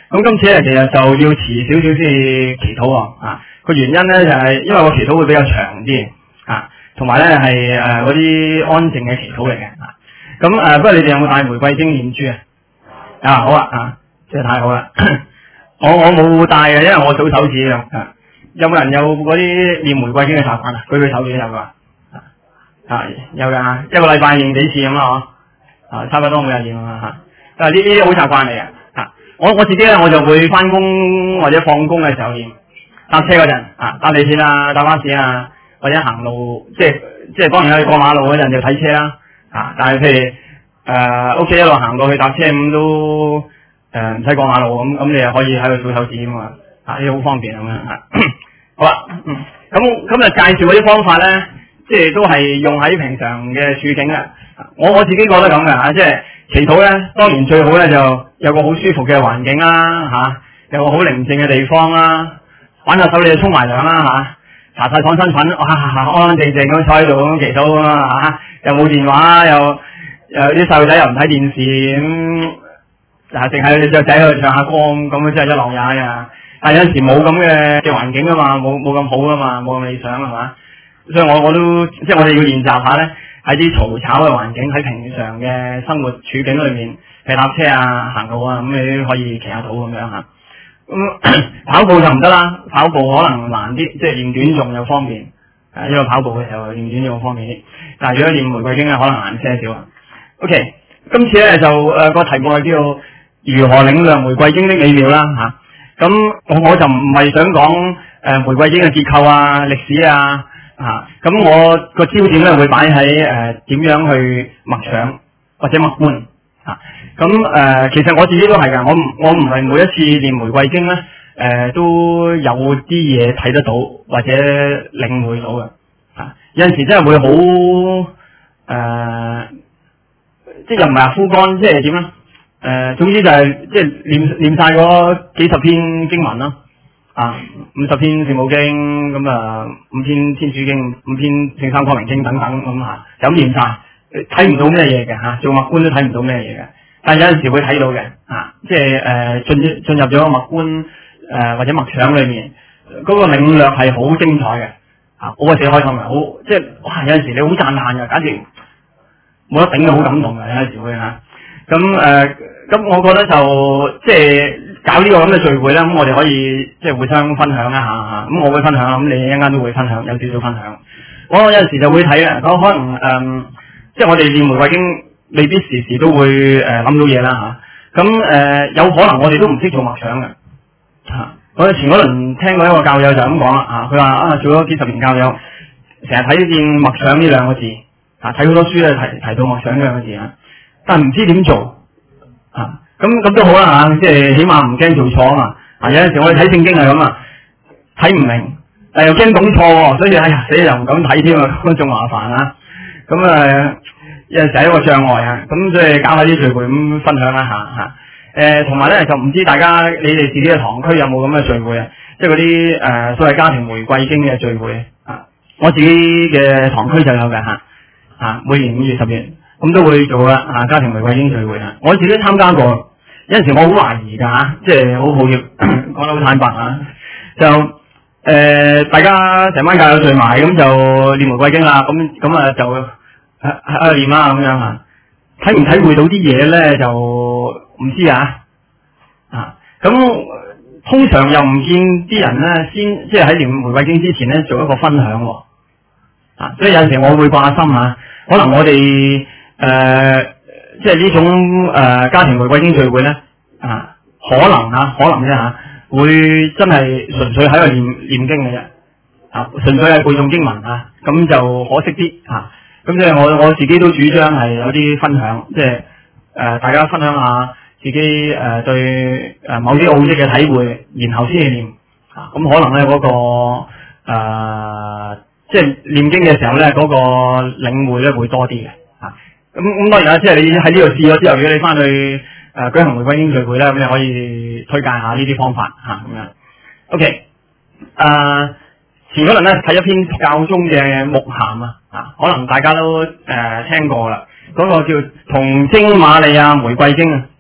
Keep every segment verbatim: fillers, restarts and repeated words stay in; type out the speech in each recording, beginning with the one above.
咁今次咧其實就要遲少少先祈禱喎，啊個原因咧就係、是、因為個祈禱會比較長啲，啊同埋咧係誒嗰啲安靜嘅祈禱嚟嘅，啊咁誒、啊、不過你哋有冇帶玫瑰經念珠啊？啊好啊，啊真係太好啦！我我冇帶嘅，因為我數手指嘅，啊有冇人有嗰啲念玫瑰經嘅習慣啊？舉舉手指有㗎，啊有㗎，一個禮拜念幾次咁咯，啊差唔多每日念啊嚇。啊！呢啲好習慣嚟嘅嚇，我我自己咧我就會翻工或者放工嘅時候念，搭車嗰陣啊，搭地鐵啊，搭巴士啊，或者行路，即係即係當然啦，過馬路嗰陣就睇車啦啊！但係譬如誒屋企一路行過去搭車咁都誒唔使過馬路咁，咁你又可以喺度數手指啊嘛啊！呢啲好方便咁樣嚇。好啦，嗯，咁今日介紹嗰啲方法咧，即係都係用喺平常嘅處境嘅。我我自己覺得咁嘅嚇，即係。祈禱咧，當然最好咧就有個好舒服嘅環境啦，嚇、啊，有個好寧靜嘅地方啦，玩下手你就沖埋涼啦，嚇，搽晒爽身粉，哇，安安靜靜咁坐喺度咁祈禱啊，嚇，又冇電話，又又啲細路仔又唔睇電視咁，嗱，淨係隻雀仔喺度唱下歌咁，咁真係一流也啊！但係有陣時冇咁嘅嘅環境啊嘛，冇冇咁好啊嘛，冇咁理想係嘛，所以我我都即係我哋要練習下咧。喺啲嘈吵嘅環境，喺平常嘅生活處境裏面，譬如搭車啊、行路啊，咁你都可以騎下到咁樣嚇。咁跑步就唔得啦，跑步可能難啲，即係練短頌又方便。誒，因為跑步嘅時候練短頌方便啲。但係如果練玫瑰經咧，可能難些少啊。OK，今次咧就誒個、呃、題目係叫做如何領略玫瑰經的美妙啦嚇。咁、啊、我我就唔係想講誒、呃、玫瑰經嘅結構啊、歷史啊。啊，咁我個焦點咧會擺喺誒點樣去默想或者默觀啊，咁誒、呃、其實我自己都係㗎，我唔我唔係每一次念玫瑰經咧誒、呃、都有啲嘢睇得到或者領會到嘅，啊有陣時真係會好誒、呃，即係又唔係話枯乾，即係點咧？誒、呃、總之就係、是、即係念念曬嗰幾十篇經文啦。啊，五十篇聖母經，咁啊五篇天主經，五篇聖三光明經等等咁嚇，就咁念晒，睇唔到咩嘢嘅嚇，做默觀都睇唔到咩嘢嘅，但係有陣時會睇到嘅，啊，即係誒進進入咗默觀誒、呃、或者默想裏面，嗰、那個領略係好精彩嘅，啊，好鬼死開心嘅，好即係哇有陣時你好讚歎嘅，簡直冇得頂嘅，好感動嘅有陣時會嚇，咁誒咁我覺得就即係。搞呢個咁嘅聚會啦，咁我哋可以即係互相分享一下嚇，咁我會分享，咁你一陣間都會分享，有少少分享。我有陣時就會睇嘅，咁可能誒、呃，即係我哋念玫瑰經未必時時都會誒諗、呃、到嘢啦嚇。咁、啊、誒、呃、有可能我哋都唔識做默想嘅嚇。我前嗰輪聽過一個教友就咁講啦嚇，佢話啊做咗幾十年教友，成日睇見默想呢兩個字嚇，睇好多書咧提提到默想呢兩個字啊，但係唔知點做啊。咁咁都好啦嚇，即係起碼唔驚做錯啊嘛。啊有陣時我哋睇聖經係咁啊，睇唔明，但又驚講錯喎，所以哎呀死又唔敢睇添啊，咁仲麻煩啊。咁誒有陣時係一個障礙啊。咁所以搞下啲聚會咁分享一下嚇。誒同埋咧就唔知大家你哋自己嘅堂區有冇咁嘅聚會啊？即係嗰啲誒所謂家庭玫瑰經嘅聚會啊。我自己嘅堂區就有嘅嚇。啊每年五月十月。咁都會做啦，啊家庭玫瑰經聚會啊，我自己參加過，有陣時我好懷疑㗎嚇，即係好抱歉，講得好坦白啊，就誒、呃、大家成班教友聚埋，咁就念玫瑰經啦，咁咁啊就喺喺度念啦咁樣啊，體唔體會到啲嘢咧就唔知啊，啊咁通常又唔見啲人咧先即係喺念玫瑰經之前咧做一個分享喎，啊所以有陣時我會掛心嚇，可能我哋。誒、呃，即係呢種誒、呃、家庭玫瑰經聚會咧，啊，可能啊，可能啫嚇，會真係純粹喺度念念經嘅啫，啊，純粹係背誦經文啊，咁就可惜啲嚇。咁即係我我自己都主張係有啲分享，即係誒、呃、大家分享下自己誒、呃、對誒某啲奧義嘅體會，然後先去念啊。咁可能咧嗰、那個、呃、即係念經嘅時候咧，嗰、那個領會咧會多啲嘅。咁咁當然啦，即係你喺呢度試咗之後，如果你翻去誒、呃、舉行玫瑰經聚會咧，咁你可以推介下呢啲方法嚇咁樣。OK，誒、呃、前嗰輪咧睇一篇教宗嘅牧函啊，啊可能大家都誒、呃、聽過啦，嗰、那個叫童貞瑪利亞玫瑰經啊，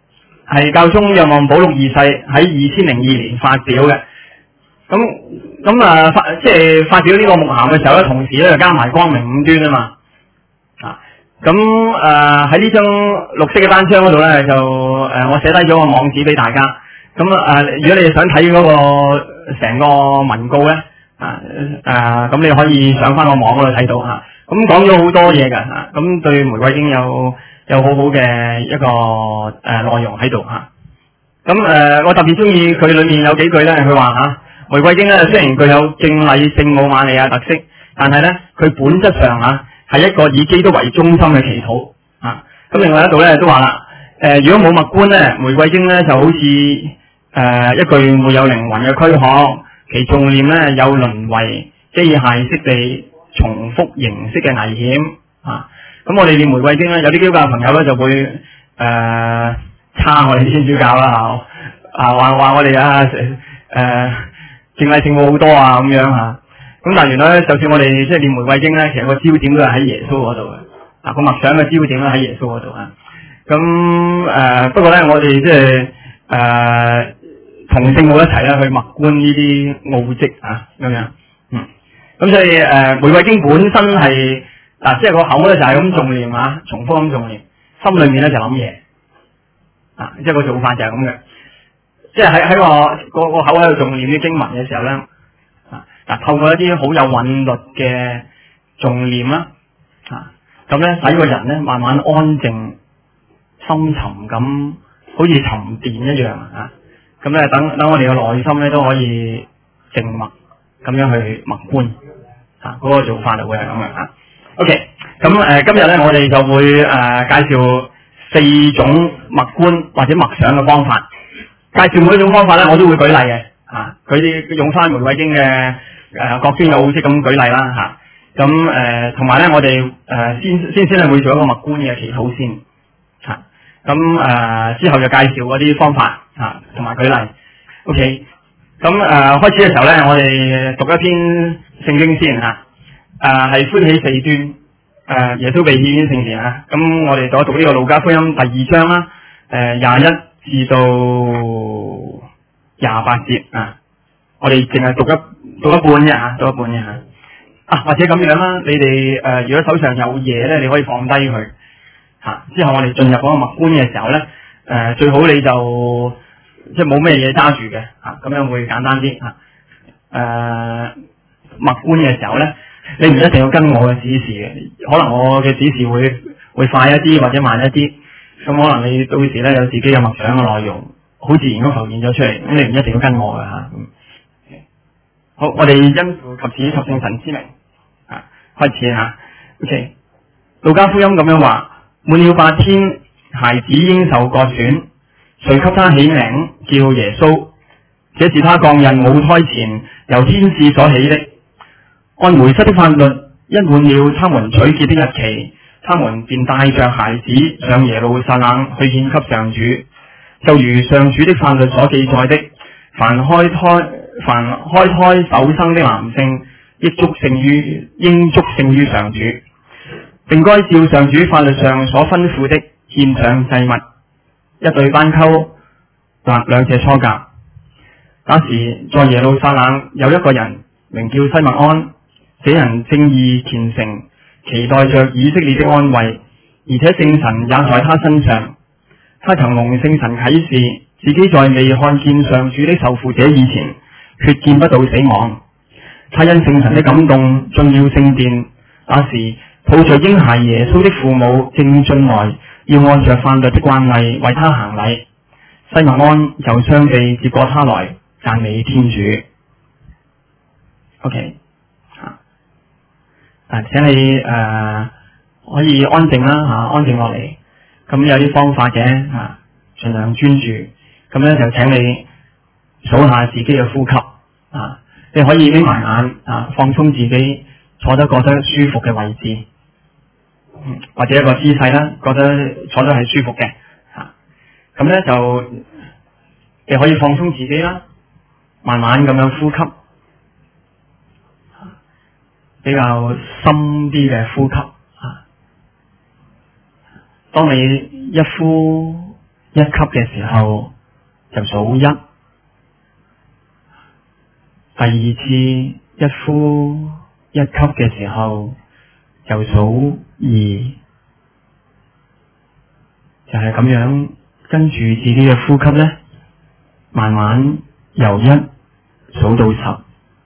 係教宗若望保祿二世喺二千零二年發表嘅。咁咁啊發即係發表呢個牧函嘅時候咧，同時咧就加埋光明五端啊嘛。啊，咁誒喺呢張綠色嘅單張嗰度咧，就誒、呃、我寫低咗個網址俾大家。咁誒、呃，如果你想睇嗰個成個文告咧，啊誒，咁、呃、你可以上翻個網嗰度睇到嚇。咁講咗好多嘢㗎嚇，咁、啊、對玫瑰經有有好好嘅一個誒、呃、內容喺度嚇。咁、啊、誒、呃，我特別中意佢裏面有幾句咧，佢話嚇玫瑰經咧雖然具有敬禮聖母瑪利亞特色，但係咧佢本質上嚇係一個以基督為中心嘅祈禱啊。咁另外一度咧都話啦，誒、呃、如果冇默觀咧，玫瑰經咧就好似誒、呃、一句沒有靈魂嘅軀殼，其重念咧有淪為機械式地重複形式嘅危險啊！咁我哋念玫瑰經咧，有啲基督教朋友咧就會誒、呃、差我哋天主教啦嚇，啊話話我哋啊誒敬禮聖母好多啊咁樣嚇。咁但係原來咧，就算我哋即係念玫瑰經咧，其實個焦點都係喺耶穌嗰度嘅，啊個默想嘅焦點咧喺耶穌嗰度啊。咁誒、呃、不過咧，我哋即係誒同聖母一齊咧去默觀呢啲奧蹟啊咁樣，嗯。咁所以誒、呃、玫瑰經本身係嗱、啊，即係個口咧就係咁誦念啊，重複咁誦念，心裏面咧就諗嘢，啊，即係個做法就係咁嘅，即係喺喺個個個口喺度誦念啲經文嘅時候咧，啊嗱，透過一啲好有韻律嘅誦念啦，啊，咁咧使個人咧慢慢安靜、深沉咁，好似沉澱一樣啊，咁咧等等我哋嘅內心咧都可以靜默咁樣去默觀。啊，嗰、那個做法就會係咁樣嚇。OK，咁誒、呃、今日咧我哋就會誒、呃、介紹四種默觀或者默想嘅方法。介紹每一種方法咧，我都會舉例嘅。啊，佢哋用翻玫瑰經嘅誒、呃、各端嘅奧蹟咁舉例啦嚇。咁誒同埋咧，我哋誒、呃、先先先係會做一個默觀嘅祈禱先嚇。咁、啊、誒、呃、之後就介紹嗰啲方法嚇同埋舉例。OK。咁誒、呃、開始嘅時候咧，我哋讀一篇聖經先嚇，誒係歡喜四端，誒、呃、耶穌被獻於聖殿啊。咁我哋讀一讀呢個路加福音第二章啦，誒廿一至到廿八節啊。我哋淨係讀一讀一半啫嚇，讀一半啫嚇。啊，或者咁樣啦，你哋誒、呃、如果手上有嘢咧，你可以放低佢嚇。之後我哋進入嗰個默觀嘅時候咧，誒、呃、最好你就即係冇咩嘢揸住嘅，嚇咁樣會簡單啲嚇。誒默觀嘅時候咧，你唔一定要跟我嘅指示嘅，可能我嘅指示會會快一啲或者慢一啲，咁可能你到時咧有自己嘅默想嘅內容，好自然咁浮現咗出嚟，咁你唔一定要跟我嘅嚇。好，我哋因父及子及聖神之名啊，開始嚇。O.K. 路加福音咁樣話：滿了八天，孩子應受割損。誰給他起名叫耶穌？這是他降孕母胎前由天使所起的。按梅瑟的法律，一滿了他們取潔的日期，他們便帶着孩子上耶路撒冷去獻給上主。就如上主的法律所記載的，凡開胎凡開胎首生的男性，應祝聖於應祝聖於上主，並該照上主法律上所吩咐的獻上祭物。一對斑鳩或兩隻雛鴿。那時在耶路撒冷有一個人名叫西默盎，這人正義虔誠，期待着以色列的安慰，而且聖神也在他身上。他曾蒙聖神啟示，自己在未看見上主的受傅者以前，決見不到死亡。他因聖神的感動進了聖殿，那時抱着嬰孩耶穌的父母正進來，要按着法律的慣例為他行禮。西默盎就雙臂接過他來，讚美天主。OK， 啊，請你誒、呃、可以安靜啦嚇、啊，安靜落嚟。咁有啲方法嘅嚇，盡量專注。咁咧就請你數下自己嘅呼吸啊，你可以眯埋眼啊，放鬆自己，坐得覺得舒服嘅位置。或者一個姿勢啦，覺得坐得係舒服嘅嚇，咁、啊、咧就你可以放鬆自己啦，慢慢咁樣呼吸，比較深啲嘅呼吸嚇、啊。當你一呼一吸嘅時候就數一，第二次一呼一吸嘅時候就數二，就係咁樣跟住自己嘅呼吸咧，慢慢由一數到十。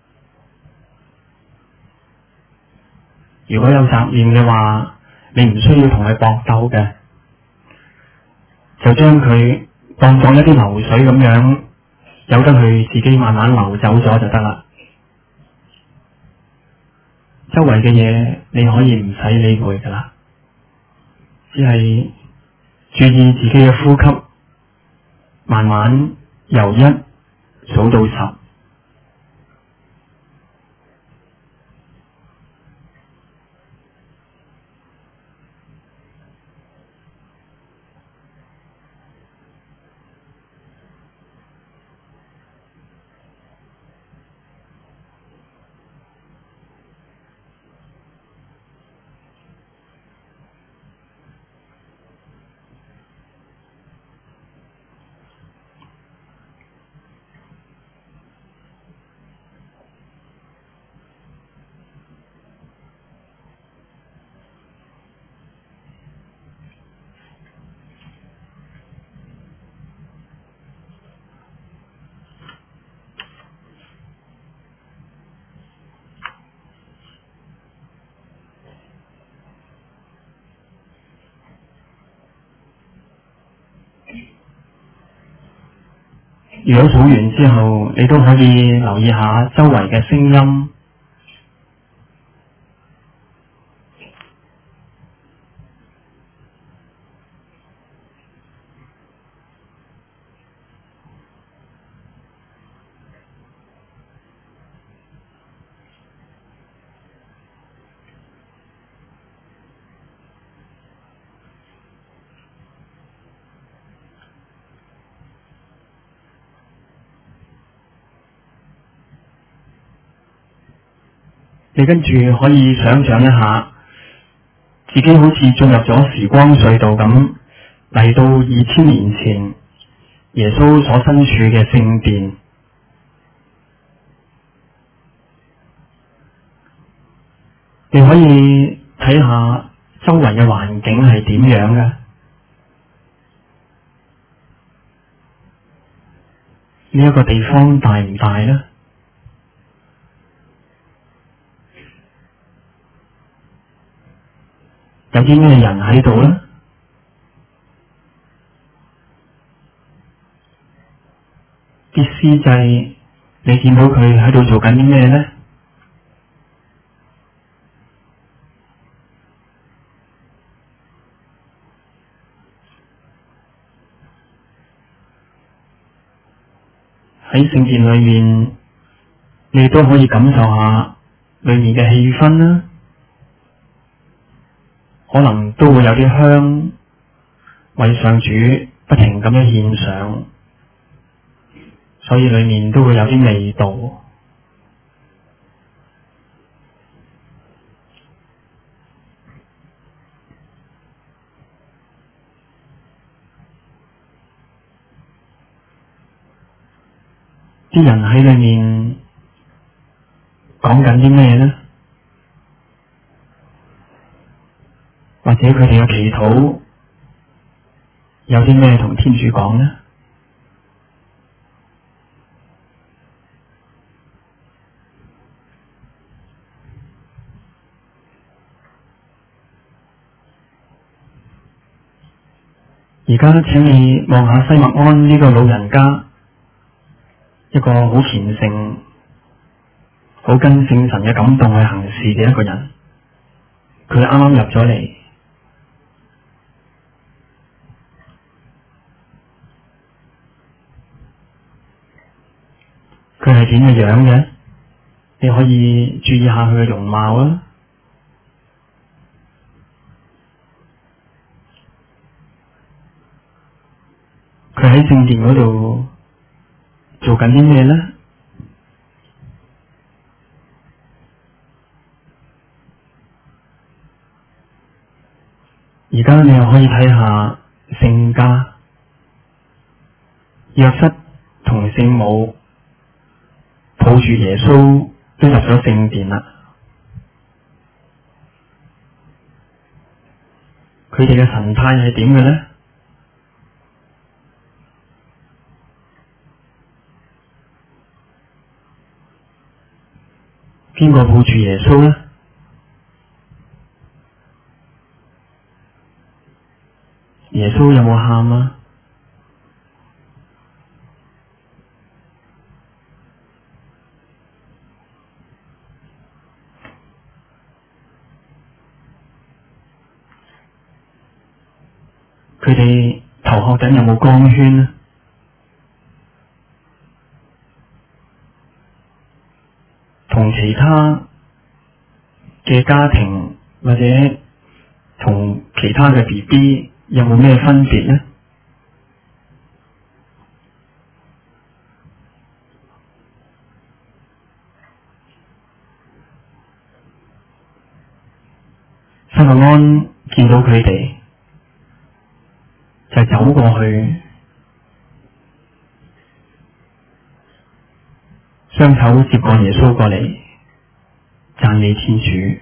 如果有雜念嘅話，你唔需要同佢搏鬥嘅，就將佢當作一啲流水咁樣，由得佢自己慢慢流走咗就得啦。周圍嘅嘢你可以唔使理會噶啦，只係注意自己嘅呼吸，慢慢由一數到十。如果數完之後，你都可以留意下周圍嘅聲音，你跟住可以想象一下，自己好似進入咗時光隧道咁，嚟到二千年前耶穌所身處嘅聖殿。你可以睇下周圍嘅環境係點樣嘅，呢一個地方大唔大呢？有啲咩人喺度呢？啲司祭，你見到佢喺度做緊啲咩呢？喺聖殿裏面，你都可以感受下裏面嘅氣氛啦。可能都會有啲香為上主不停咁樣獻上，所以裏面都會有啲味道。啲人喺裏面講緊啲咩呢？或者佢哋嘅祈禱有啲咩同天主講呢？而家請你望下西默安呢個老人家，一個好虔誠、好跟聖神嘅感動去行事嘅一個人，佢啱啱入咗嚟。佢係點嘅樣嘅？你可以注意下佢嘅容貌啊！佢喺聖殿嗰度做緊啲咩呢？而家你又可以睇下聖家， 約瑟同聖母抱住耶穌都入咗聖殿啦。佢哋嘅神態係點嘅呢？邊個抱住耶穌呢？耶穌有冇喊啊？佢哋頭殼頂有冇光圈呢？同其他嘅家庭或者同其他嘅 B B 有冇咩分別呢？西默盎見到佢哋，就走過去，雙手接過耶穌過嚟，讚美天主。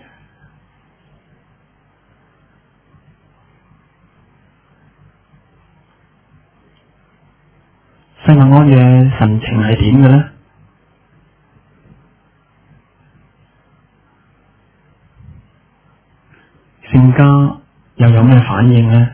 西默盎嘅神情係點嘅呢？聖家又有咩反應呢？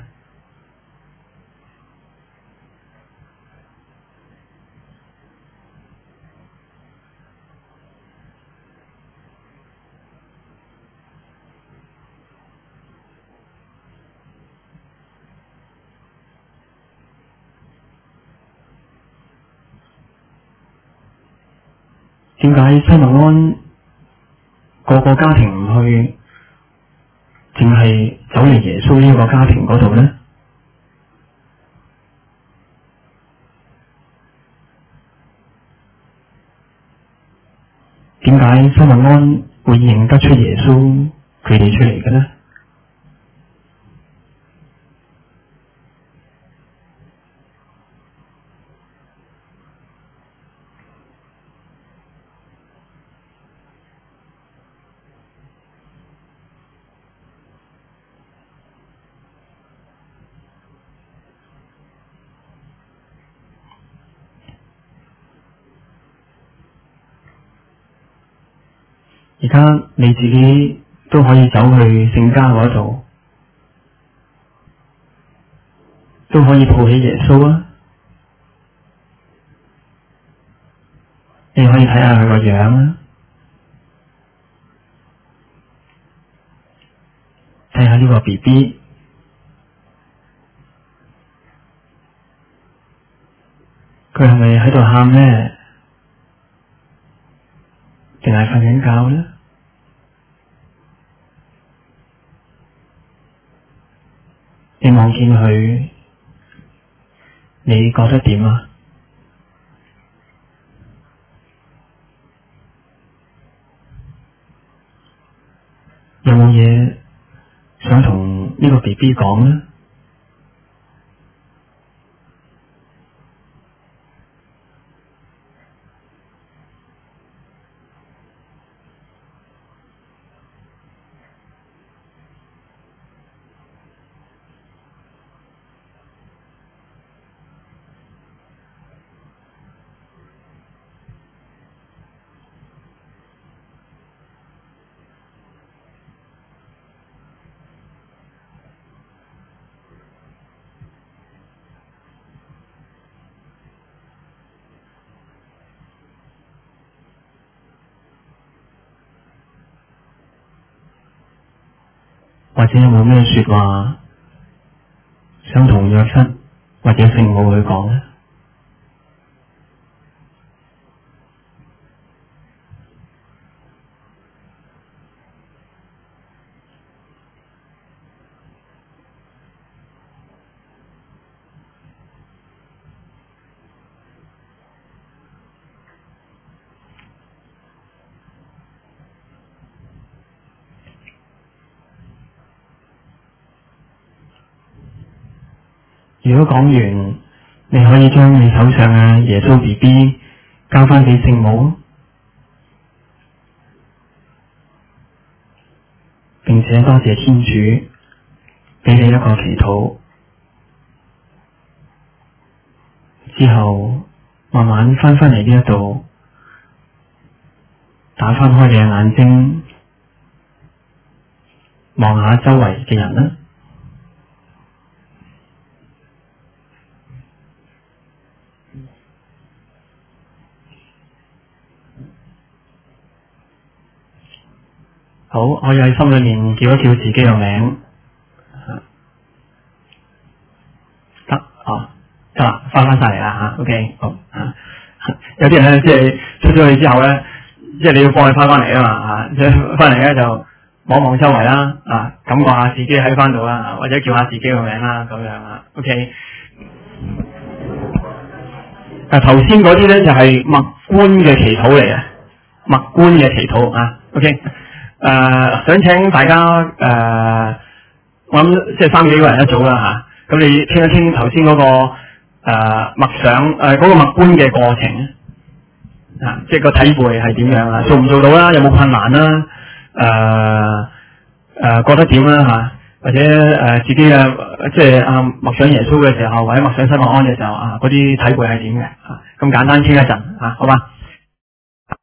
點解西默盎個個家庭唔去，淨係走嚟耶穌呢個家庭嗰度呢？點解西默盎會認得出耶穌佢哋出嚟嘅呢？而家你自己都可以走去聖家嗰度，都可以抱起耶穌啊！你可以睇下佢個樣啊，睇下呢個 B B， 佢係咪喺度喊呢？定係瞓緊覺呢？你望見佢，你覺得點啊？有冇嘢想同呢個 B B 講呢？或者有冇咩說話想同約瑟或者聖母去講呢？如果講完你可以將你手上嘅耶穌 B B 交翻俾聖母，並且多謝天主俾你一個祈禱，之後慢慢翻返嚟呢一度，打翻開你嘅眼睛，望下周圍嘅人啦。好，可以喺心裏面叫一叫自己嘅名，得哦，得啦，翻翻晒嚟啦吓 ，OK， 好啊。有啲人咧，即係出咗去之後咧，即係你要放佢翻翻嚟啊嘛，吓，即係翻嚟咧就望望周圍啦，啊，感覺下自己喺翻度啦，或者叫下自己個名啦，咁樣啊 ，OK。啊，頭先嗰啲咧就係默觀嘅祈禱嚟嘅，默觀嘅祈禱啊 ，OK。誒、呃，想請大家誒、呃，我諗即係三幾個人一組啦吓，咁、啊、你聽一聽頭先嗰個誒、呃、默想誒嗰、呃嗰個默觀嘅過程啊，即係個體會係點樣啊？做唔做到啦？有冇困難啦？誒、呃、誒、呃，覺得點啦吓？或者誒、呃、自己嘅即係啊默想耶穌嘅時候，或者默想西默盎嘅時候啊，嗰啲體會係點嘅啊？咁簡單傾一陣啊，好嘛？